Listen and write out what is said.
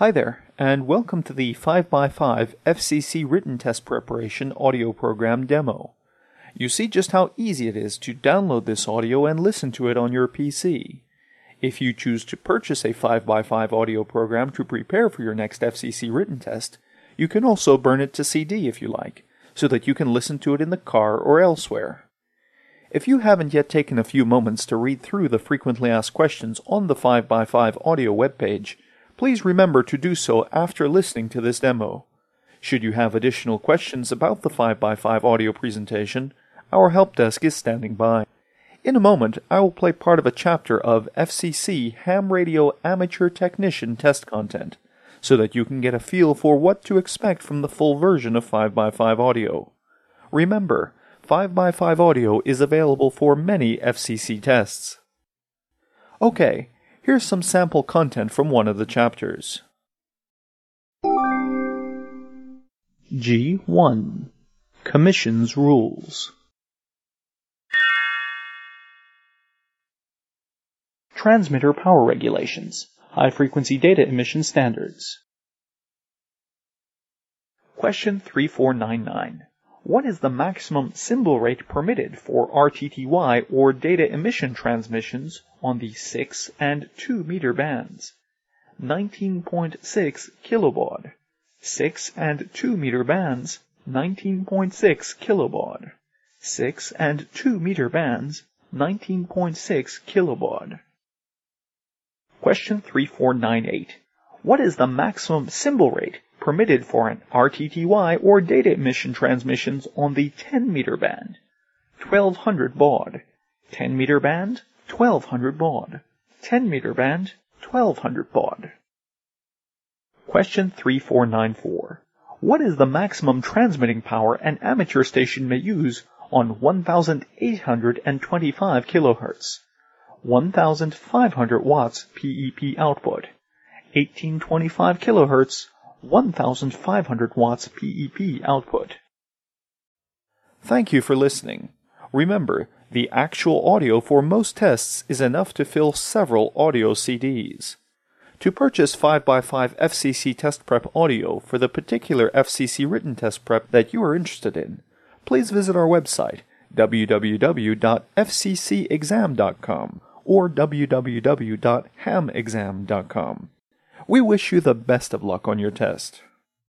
Hi there, and welcome to the 5x5 FCC Written Test Preparation audio program demo. You see just how easy it is to download this audio and listen to it on your PC. If you choose to purchase a 5x5 audio program to prepare for your next FCC written test, you can also burn it to CD if you like, so that you can listen to it in the car or elsewhere. If you haven't yet taken a few moments to read through the frequently asked questions on the 5x5 audio webpage, please remember to do so after listening to this demo. Should you have additional questions about the 5x5 audio presentation, our help desk is standing by. In a moment, I will play part of a chapter of FCC Ham Radio Amateur Technician test content, so that you can get a feel for what to expect from the full version of 5x5 audio. Remember, 5x5 audio is available for many FCC tests. Okay. Here's some sample content from one of the chapters. G1. Commission's Rules. Transmitter Power Regulations. High-Frequency Data Emission Standards. Question 3499. What is the maximum symbol rate permitted for RTTY or data emission transmissions on the 6 and 2 meter bands? 19.6 kilobaud. 6 and 2 meter bands, 19.6 kilobaud. 6 and 2 meter bands, 19.6 kilobaud. Question 3498. What is the maximum symbol rate permitted for an RTTY or data emission transmissions on the 10 meter band? 1200 baud. 10 meter band, 1200 baud. 10 meter band, 1200 baud. Question 3494. What is the maximum transmitting power an amateur station may use on 1825 kHz? 1500 watts PEP output. 1825 kHz, 1500 watts PEP output. Thank you for listening. Remember, the actual audio for most tests is enough to fill several audio CDs. To purchase 5x5 FCC Test Prep audio for the particular FCC written test prep that you are interested in, please visit our website, www.fccexam.com or www.hamexam.com. We wish you the best of luck on your test.